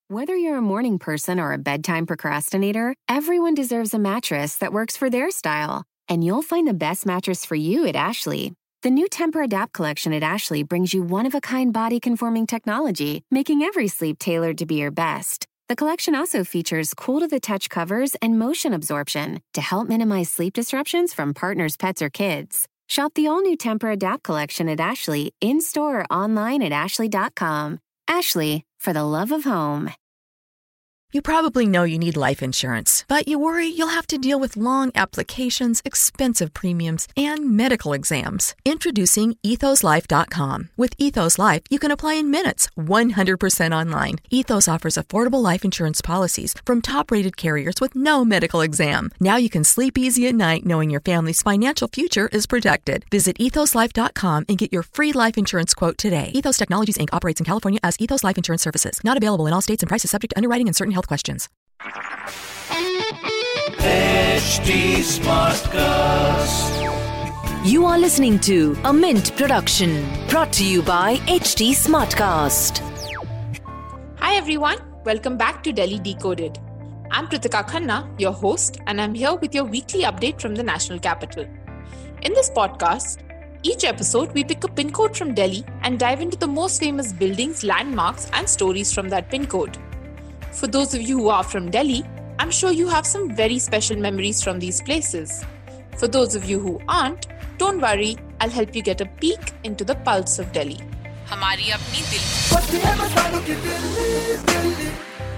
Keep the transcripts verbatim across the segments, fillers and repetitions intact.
Whether you're a morning person or a bedtime procrastinator, everyone deserves a mattress that works for their style. And you'll find the best mattress for you at Ashley. The new Temper-Adapt collection at Ashley brings you one-of-a-kind body-conforming technology, making every sleep tailored to be your best. The collection also features cool-to-the-touch covers and motion absorption to help minimize sleep disruptions from partners, pets, or kids. Shop the all-new Temper-Adapt collection at Ashley, in-store or online at ashley dot com. Ashley, for the love of home. You probably know you need life insurance, but you worry you'll have to deal with long applications, expensive premiums, and medical exams. Introducing ethos life dot com. With Ethos Life, you can apply in minutes, one hundred percent online. Ethos offers affordable life insurance policies from top-rated carriers with no medical exam. Now you can sleep easy at night knowing your family's financial future is protected. Visit ethos life dot com and get your free life insurance quote today. Ethos Technologies, Incorporated operates in California as Ethos Life Insurance Services. Not available in all states and prices subject to underwriting and certain health questions. H T Smartcast. You are listening to a Mint production brought to you by H T Smartcast. Hi everyone, welcome back to Delhi Decoded. I'm Pritika Khanna, your host, and I'm here with your weekly update from the national capital. In this podcast, each episode we pick a pin code from Delhi and dive into the most famous buildings, landmarks, and stories from that pin code. For those of you who are from Delhi, I'm sure you have some very special memories from these places. For those of you who aren't, don't worry, I'll help you get a peek into the pulse of Delhi. Hamari apni Delhi.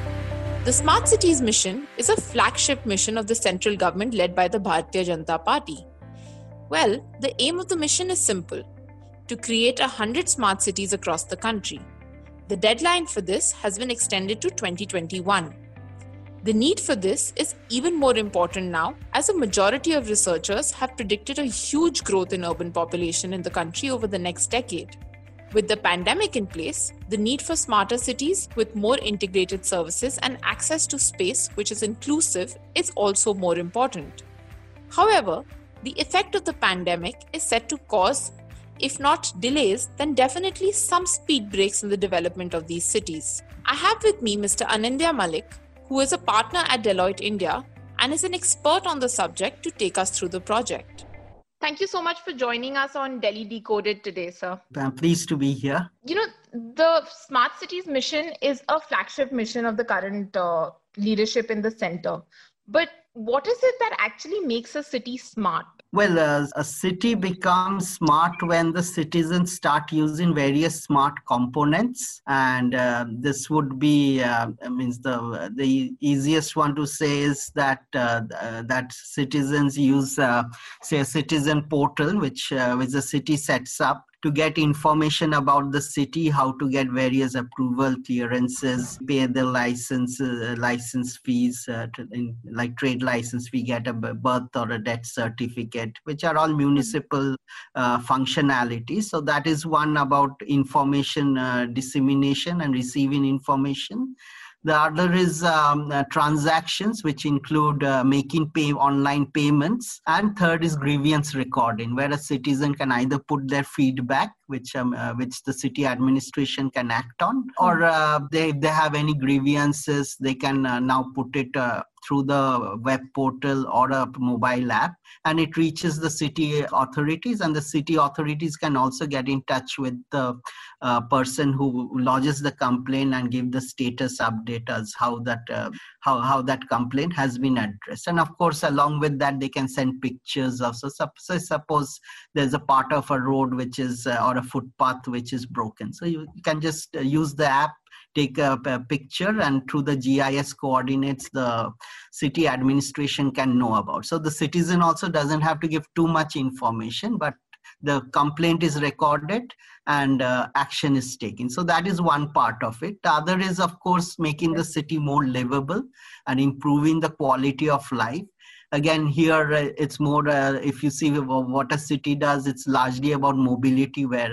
The Smart Cities mission is a flagship mission of the central government led by the Bharatiya Janata Party. Well, the aim of the mission is simple: to create one hundred smart cities across the country. The deadline for this has been extended to twenty twenty-one. The need for this is even more important now, as a majority of researchers have predicted a huge growth in urban population in the country over the next decade. With the pandemic in place, the need for smarter cities with more integrated services and access to space which is inclusive is also more important. However, the effect of the pandemic is set to cause, if not delays, then definitely some speed breaks in the development of these cities. I have with me Mister Anindya Malik, who is a partner at Deloitte India and is an expert on the subject to take us through the project. Thank you so much for joining us on Delhi Decoded today, sir. I'm pleased to be here. You know, the Smart Cities mission is a flagship mission of the current uh, leadership in the center. But what is it that actually makes a city smart? Well, uh, a city becomes smart when the citizens start using various smart components, and uh, this would be, uh, means the the easiest one to say is that uh, uh, that citizens use, uh, say, a citizen portal, which uh, which the city sets up to get information about the city, how to get various approval clearances, pay the license uh, license fees, uh, to, in, like trade license, we get a birth or a death certificate, which are all municipal uh, functionalities. So that is one about information uh, dissemination and receiving information. The other is um, uh, transactions, which include uh, making pay online payments. And third is grievance recording, where a citizen can either put their feedback, which um, uh, which the city administration can act on, or uh, they, if they have any grievances, they can uh, now put it uh, through the web portal or a mobile app, and it reaches the city authorities, and the city authorities can also get in touch with the uh, person who lodges the complaint and give the status update as how that uh, how, how that complaint has been addressed. And of course, along with that, they can send pictures of, so, so suppose there's a part of a road which is, uh, or a footpath which is broken. So you can just uh, use the app, take a, a picture, and through the G I S coordinates, the city administration can know about. So the citizen also doesn't have to give too much information, but the complaint is recorded and uh, action is taken. So that is one part of it. The other is, of course, making the city more livable and improving the quality of life. Again, here uh, it's more, uh, if you see what a city does, it's largely about mobility, where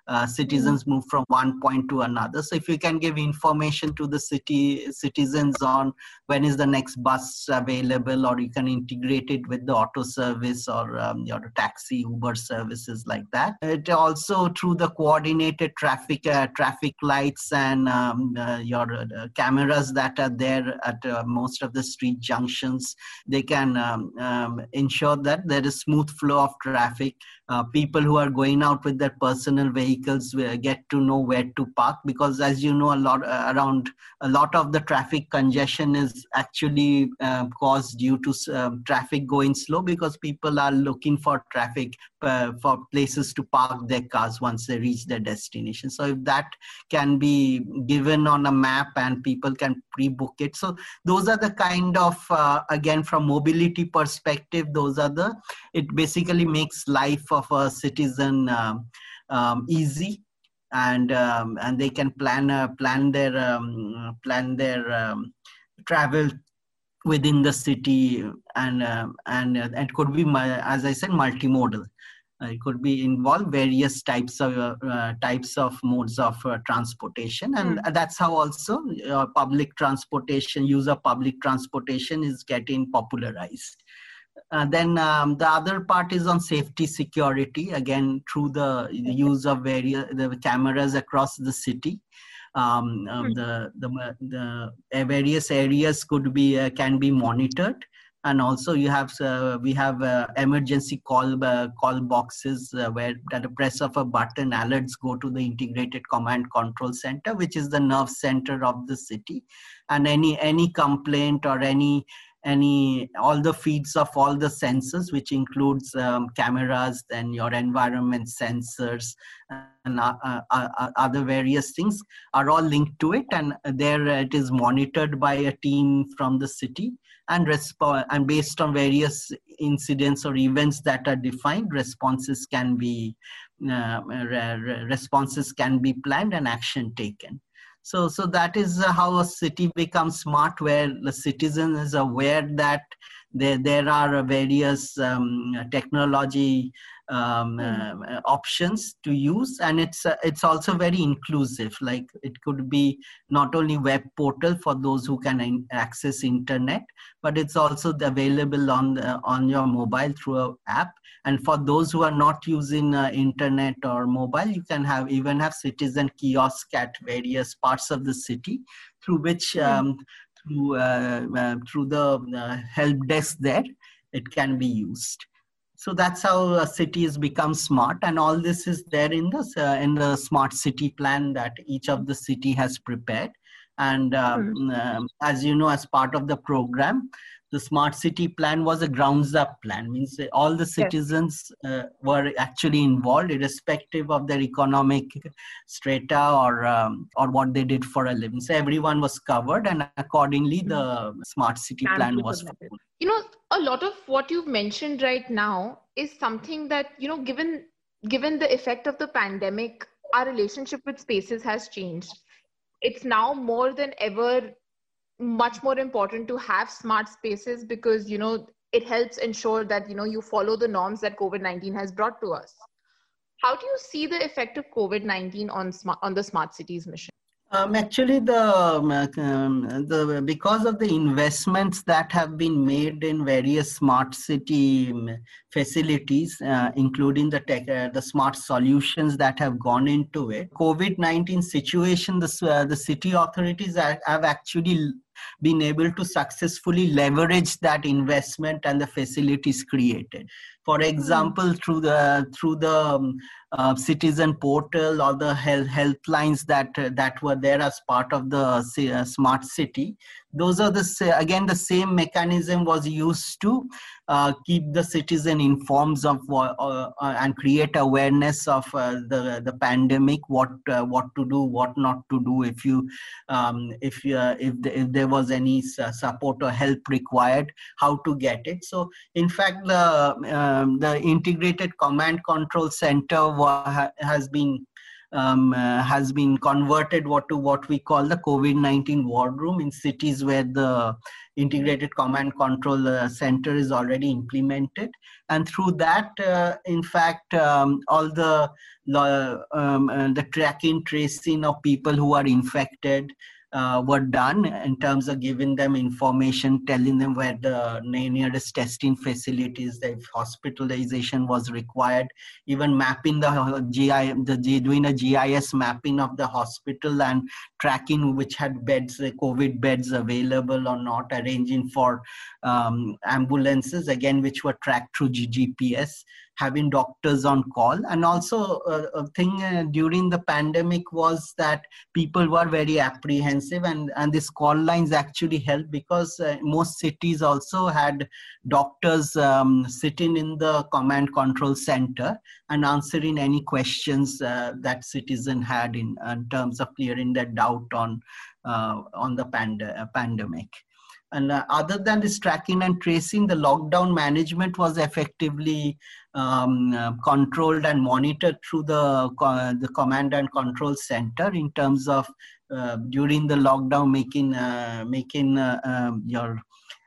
uh, citizens mm. move from one point to another. So if you can give information to the city citizens on when is the next bus available, or you can integrate it with the auto service or um, your taxi, Uber services like that. It also through the coordinated traffic uh, traffic lights and um, uh, your uh, cameras that are there at uh, most of the street junctions, they can um, um, ensure that there is smooth flow of traffic. Uh, people who are going out with their personal vehicles will get to know where to park, because as you know, a lot uh, around a lot of the traffic congestion is actually uh, caused due to um, traffic going slow, because people are looking for traffic uh, for places to park their cars once they reach their destination. So if that can be given on a map and people can pre-book it, so those are the kind of uh, again from mobility perspective, those are the it basically makes life of a citizen um, um, easy, and um, and they can plan uh, plan their um, plan their um, travel within the city, and uh, and uh, it could be, as I said, multimodal. Uh, it could be involve various types of uh, uh, types of modes of uh, transportation, and mm. that's how also uh, public transportation, use of public transportation is getting popularized. Uh, then um, the other part is on safety security, again through the, the use of various the cameras across the city. Um, um, the, the the various areas could be uh, can be monitored, and also you have uh, we have uh, emergency call uh, call boxes uh, where at the press of a button alerts go to the integrated command control center, which is the nerve center of the city, and any any complaint or any any all the feeds of all the sensors, which includes um, cameras, then your environment sensors and uh, uh, uh, other various things are all linked to it, and there it is monitored by a team from the city, and resp- and based on various incidents or events that are defined, responses can be uh, re- responses can be planned and action taken. So, so that is how a city becomes smart, where the citizen is aware that there, there are various um, technology um, mm. uh, options to use, and it's uh, it's also very inclusive. Like it could be not only web portal for those who can in- access internet, but it's also available on the, on your mobile through an app. And for those who are not using uh, internet or mobile, you can have even have citizen kiosk at various parts of the city, through which um, through uh, uh, through the uh, help desk there, it can be used. So that's how a city has become smart, and all this is there in the uh, in the smart city plan that each of the city has prepared. And um, mm-hmm. um, as you know, as part of the program, the smart city plan was a grounds up plan, means all the citizens uh, were actually involved, irrespective of their economic strata or um, or what they did for a living. So everyone was covered, and accordingly the smart city plan was followed. You know, a lot of what you've mentioned right now is something that, you know, given given the effect of the pandemic, our relationship with spaces has changed. It's now more than ever much more important to have smart spaces, because, you know, it helps ensure that, you know, you follow the norms that COVID nineteen has brought to us. How do you see the effect of COVID nineteen on smart, on the smart cities mission? Um, actually, the, um, the because of the investments that have been made in various smart city facilities, uh, including the tech, uh, the smart solutions that have gone into it, COVID nineteen situation, the, uh, the city authorities are, have actually been able to successfully leverage that investment and the facilities created. For example, mm. through the through the um, uh, citizen portal or the health helplines that uh, that were there as part of the uh, smart city, those are the again the same mechanism was used to uh, keep the citizen informed of uh, uh, and create awareness of uh, the the pandemic, what uh, what to do, what not to do if you um, if you, uh, if the, if there was any support or help required, how to get it. So in fact, the um, the integrated command control center wa- has been um, uh, has been converted what to what we call the COVID nineteen war room in cities where the integrated command control uh, center is already implemented. And through that, uh, in fact, um, all the, um, uh, the tracking, tracing of people who are infected, Uh, were done in terms of giving them information, telling them where the nearest testing facilities, if hospitalization was required, even mapping the G I, the doing a G I S mapping of the hospital and tracking which had beds, the COVID beds available or not, arranging for um, ambulances, again, which were tracked through G P S. Having doctors on call. And also uh, a thing uh, during the pandemic was that people were very apprehensive, and, and these call lines actually helped because uh, most cities also had doctors um, sitting in the command control center and answering any questions uh, that citizen had in, in terms of clearing their doubt on, uh, on the pand- uh, pandemic. And uh, other than this tracking and tracing, the lockdown management was effectively um, uh, controlled and monitored through the, uh, the command and control center in terms of uh, during the lockdown making, uh, making uh, um, your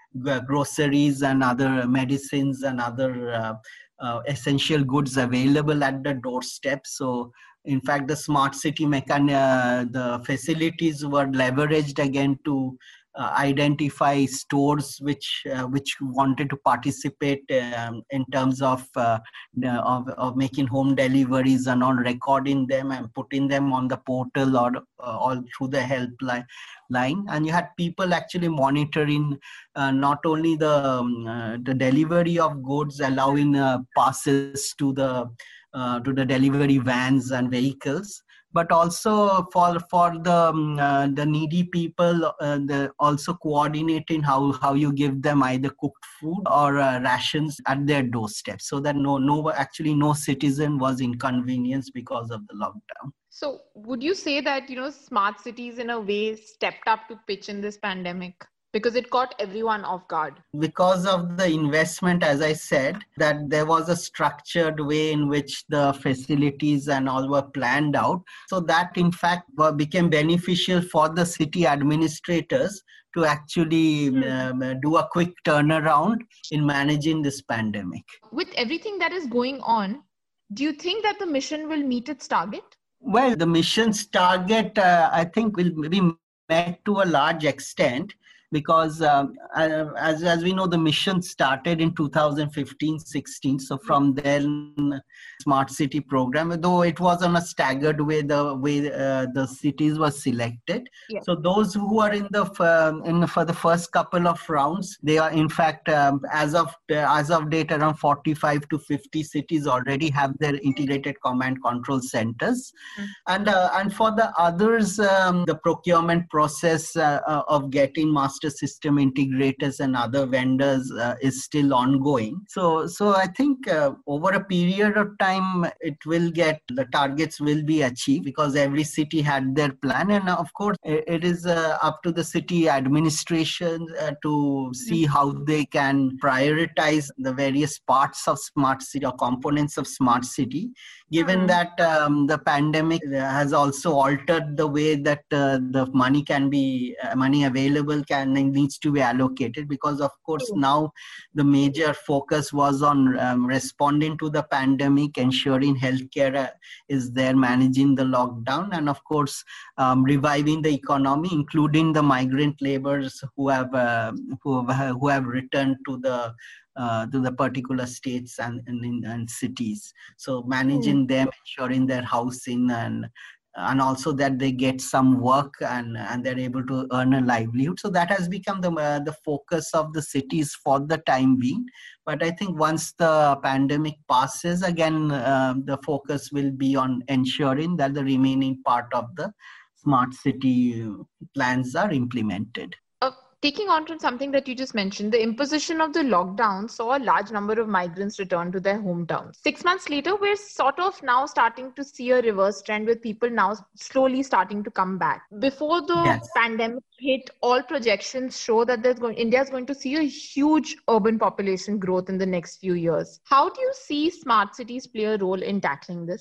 groceries and other medicines and other uh, uh, essential goods available at the doorstep. So in fact, the smart city mechan- uh, the facilities were leveraged again to Uh, identify stores which uh, which wanted to participate um, in terms of, uh, of of making home deliveries and on recording them and putting them on the portal or uh, all through the helpline line. And you had people actually monitoring uh, not only the um, uh, the delivery of goods, allowing uh, passes to the uh, to the delivery vans and vehicles, but also for for the um, uh, the needy people, uh, the also coordinating how how you give them either cooked food or uh, rations at their doorstep, so that no no actually no citizen was inconvenienced because of the lockdown. So would you say that, you know, smart cities in a way stepped up to pitch in this pandemic? Because it caught everyone off guard. Because of the investment, as I said, that there was a structured way in which the facilities and all were planned out. So that, in fact, became beneficial for the city administrators to actually um, do a quick turnaround in managing this pandemic. With everything that is going on, do you think that the mission will meet its target? Well, the mission's target, uh, I think, will be met to a large extent. Because um, as, as we know, the mission started in two thousand fifteen sixteen. So from then, Smart City program, though it was on a staggered way, the way uh, the cities were selected. Yeah. So those who are in the um, in the, for the first couple of rounds, they are in fact um, as of uh, as of date around forty-five to fifty cities already have their integrated command control centers, mm. and uh, and for the others, um, the procurement process uh, uh, of getting master system integrators and other vendors uh, is still ongoing. So, so I think uh, over a period of time, it will get, the targets will be achieved because every city had their plan. And of course, it is uh, up to the city administration uh, to see how they can prioritize the various parts of smart city or components of smart city, given mm-hmm. that um, the pandemic has also altered the way that uh, the money can be, uh, money available can needs to be allocated, because of course now the major focus was on um, responding to the pandemic, ensuring healthcare uh, is there, managing the lockdown, and of course um, reviving the economy, including the migrant laborers who have uh, who have, who have returned to the uh, to the particular states and, and, and cities. So managing mm. them, ensuring their housing, and and also that they get some work and, and they're able to earn a livelihood. So that has become the, uh, the focus of the cities for the time being. But I think once the pandemic passes, again, uh, the focus will be on ensuring that the remaining part of the smart city plans are implemented. Taking on to something that you just mentioned, the imposition of the lockdown saw a large number of migrants return to their hometowns. Six months later, we're sort of now starting to see a reverse trend with people now slowly starting to come back. Before the yes. pandemic hit, all projections show that there's going, India is going to see a huge urban population growth in the next few years. How do you see smart cities play a role in tackling this?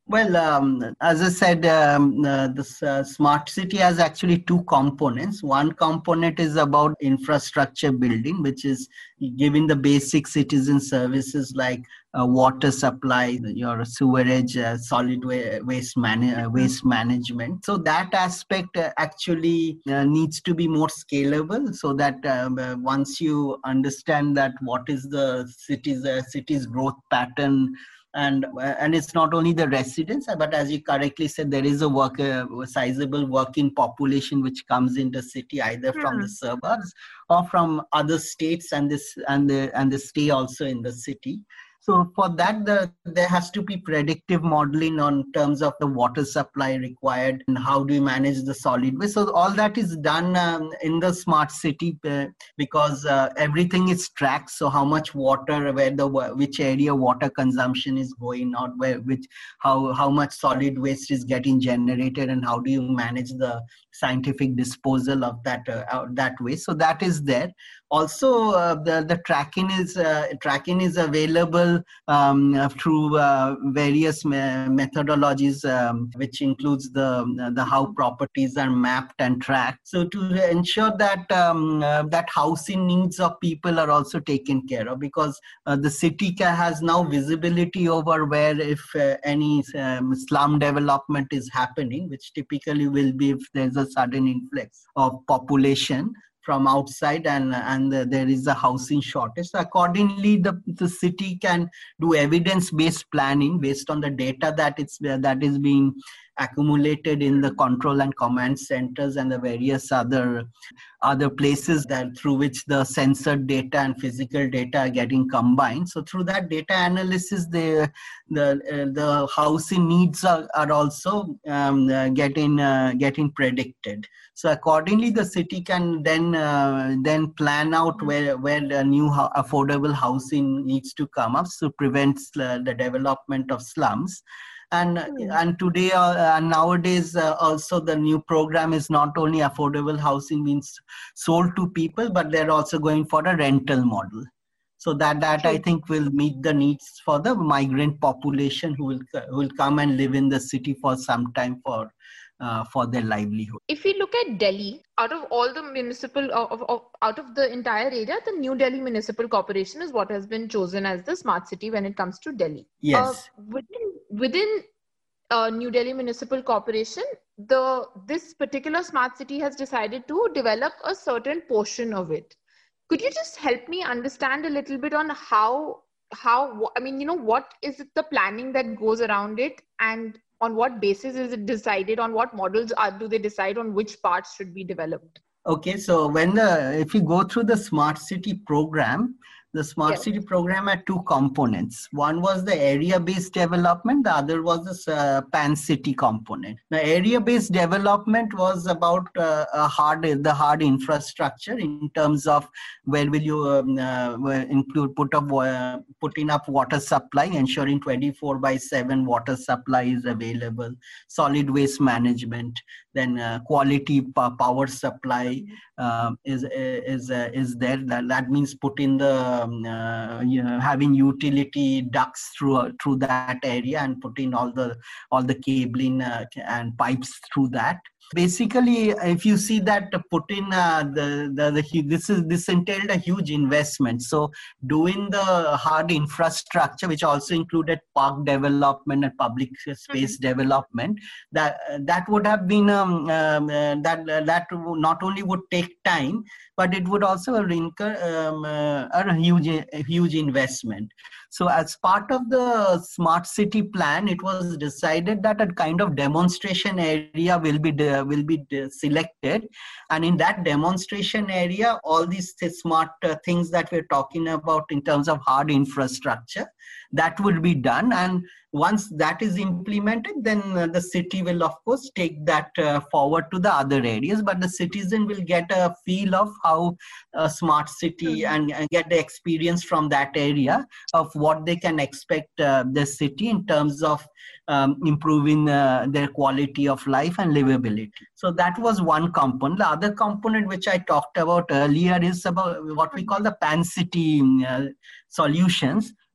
Well, um, as I said, um, uh, this uh, smart city has actually two components. One component is about infrastructure building, which is giving the basic citizen services like uh, water supply, your sewerage, uh, solid wa- waste, man- uh, waste management. So that aspect uh, actually uh, needs to be more scalable, so that um, uh, once you understand that what is the city's uh, city's growth pattern, and and it's not only the residents, but as you correctly said, there is a work a sizable working population which comes in the city either from the suburbs or from other states, and this and the and they stay also in the city. So for that, the, there has to be predictive modeling on terms of the water supply required and how do you manage the solid waste. So all that is done um, in the smart city uh, because uh, everything is tracked. So how much water, where the which area water consumption is going on, where which how how much solid waste is getting generated, and how do you manage the scientific disposal of that uh, that waste. So that is there. Also, uh, the the tracking is uh, tracking is available um, uh, through uh, various me- methodologies, um, which includes the the how properties are mapped and tracked. So to ensure that um, uh, that housing needs of people are also taken care of, because uh, the city has now visibility over where if uh, any um, slum development is happening, which typically will be if there's a sudden influx of population from outside, and and there is a housing shortage. So accordingly, the, the city can do evidence-based planning based on the data that it's that is being accumulated in the control and command centers and the various other other places that through which the censored data and physical data are getting combined. So through that data analysis, the the uh, the housing needs are, are also um, uh, getting uh, getting predicted. So accordingly, the city can then uh, then plan out where where the new ho- affordable housing needs to come up, so prevents uh, the development of slums. And mm. and today uh, and nowadays uh, also the new program is not only affordable housing means sold to people, but they're also going for a rental model. So that that True. I think will meet the needs for the migrant population who will who will come and live in the city for some time for uh, for their livelihood. If we look at Delhi, out of all the municipal of, of out of the entire area, the New Delhi Municipal Corporation is what has been chosen as the smart city when it comes to Delhi. Yes. Uh, within within uh, New Delhi Municipal Corporation, the this particular smart city has decided to develop a certain portion of it. Could you just help me understand a little bit on how how I mean, you know, what is it, the planning that goes around it, and on what basis is it decided? On what models are do they decide on which parts should be developed? Okay, so when the if you go through the smart city program, the smart yes. city program had two components. One was the area-based development. The other was the uh, pan-city component. The area-based development was about uh, a hard the hard infrastructure in terms of where will you um, uh, include put up uh, putting up water supply, ensuring twenty-four by seven water supply is available, solid waste management, then uh, quality p- power supply uh, is is uh, is there. That, that means putting the um, uh, you know, having utility ducts through through that area and putting all the all the cabling uh, and pipes through that. Basically, if you see that put in uh, the, the the this is this entailed a huge investment. So doing the hard infrastructure, which also included park development and public space mm-hmm. development, that that would have been um, um, uh, that uh, that not only would take time, but it would also incur um, uh, a huge a huge investment. So as part of the smart city plan, it was decided that a kind of demonstration area will be de- will be de- selected, and in that demonstration area, all these smart uh, things that we're talking about in terms of hard infrastructure, that will be done. And once that is implemented, then uh, the city will of course take that uh, forward to the other areas, but the citizen will get a feel of how a smart city mm-hmm. and, and get the experience from that area of what they can expect uh, the city in terms of um, improving uh, their quality of life and livability. So that was one component. The other component which I talked about earlier is about what we call the pan city uh, solutions,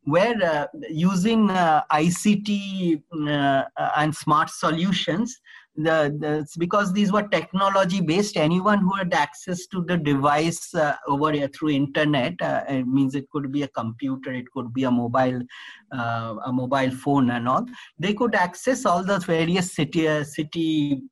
where uh, using uh, I C T uh, and smart solutions, the, the because these were technology based, anyone who had access to the device uh, over here through internet, uh, it means it could be a computer, it could be a mobile uh, a mobile phone and all, they could access all the various city uh, city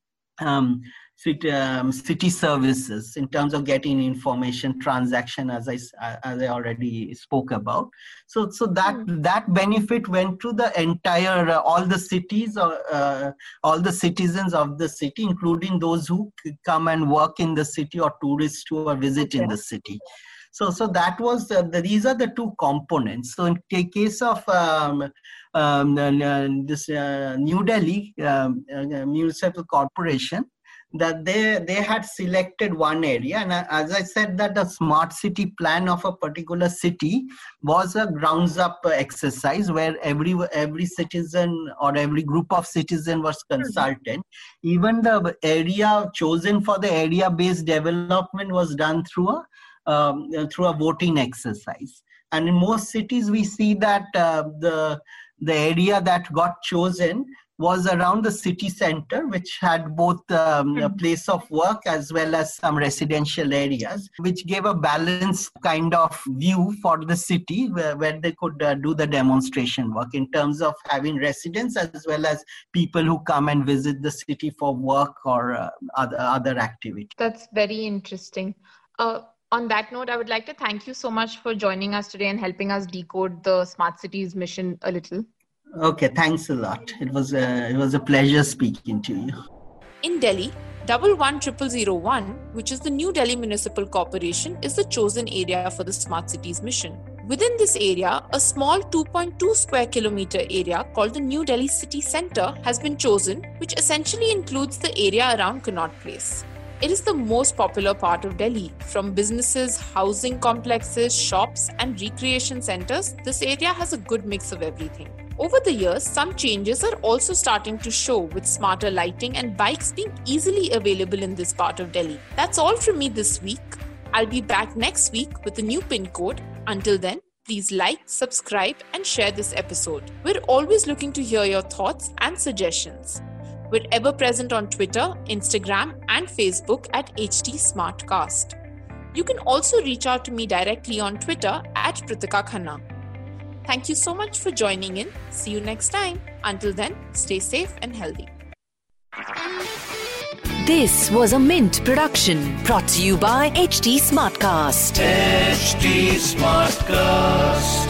um, City, um, city services in terms of getting information, transaction, as I as I already spoke about. So so that mm. that benefit went to the entire uh, all the cities or uh, all the citizens of the city, including those who come and work in the city or tourists who are visiting okay. the city. So so that was uh, the, these are the two components. So in the case of um, um, uh, this uh, New Delhi um, uh, Municipal Corporation, that they they had selected one area, and as I said, that the smart city plan of a particular city was a grounds up exercise where every every citizen or every group of citizens was consulted. Mm-hmm. Even the area chosen for the area based development was done through a um, through a voting exercise. And in most cities we see that uh, the the area that got chosen was around the city center, which had both um, a place of work as well as some residential areas, which gave a balanced kind of view for the city where, where they could uh, do the demonstration work in terms of having residents as well as people who come and visit the city for work or uh, other, other activities. That's very interesting. Uh, on that note, I would like to thank you so much for joining us today and helping us decode the Smart Cities mission a little. Okay, thanks a lot. It was a, it was a pleasure speaking to you. In Delhi, one one zero zero zero one, which is the New Delhi Municipal Corporation, is the chosen area for the Smart Cities mission. Within this area, a small two point two square kilometer area called the New Delhi City Centre has been chosen, which essentially includes the area around Connaught Place. It is the most popular part of Delhi. From businesses, housing complexes, shops, and recreation centres, this area has a good mix of everything. Over the years, some changes are also starting to show, with smarter lighting and bikes being easily available in this part of Delhi. That's all from me this week. I'll be back next week with a new pin code. Until then, please like, subscribe, and share this episode. We're always looking to hear your thoughts and suggestions. We're ever present on Twitter, Instagram, and Facebook at H T Smartcast. You can also reach out to me directly on Twitter at Pritika Khanna. Thank you so much for joining in. See you next time. Until then, stay safe and healthy. This was a Mint production brought to you by H T Smartcast. H T Smartcast.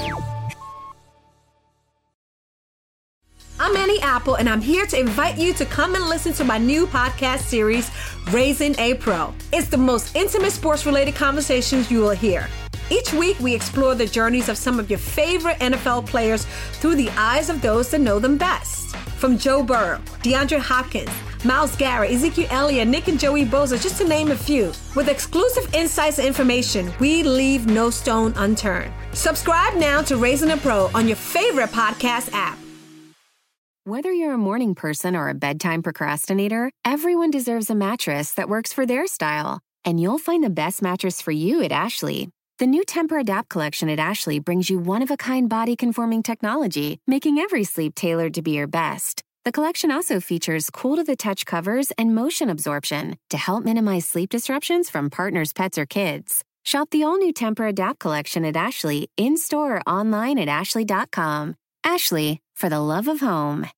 I'm Annie Apple, and I'm here to invite you to come and listen to my new podcast series, Raising a Pro. It's the most intimate sports-related conversations you will hear. Each week, we explore the journeys of some of your favorite N F L players through the eyes of those that know them best. From Joe Burrow, DeAndre Hopkins, Myles Garrett, Ezekiel Elliott, Nick and Joey Bosa, just to name a few. With exclusive insights and information, we leave no stone unturned. Subscribe now to Raising a Pro on your favorite podcast app. Whether you're a morning person or a bedtime procrastinator, everyone deserves a mattress that works for their style. And you'll find the best mattress for you at Ashley. The new Temper-Adapt collection at Ashley brings you one-of-a-kind body-conforming technology, making every sleep tailored to be your best. The collection also features cool-to-the-touch covers and motion absorption to help minimize sleep disruptions from partners, pets, or kids. Shop the all-new Temper-Adapt collection at Ashley, in-store or online at ashley dot com. Ashley, for the love of home.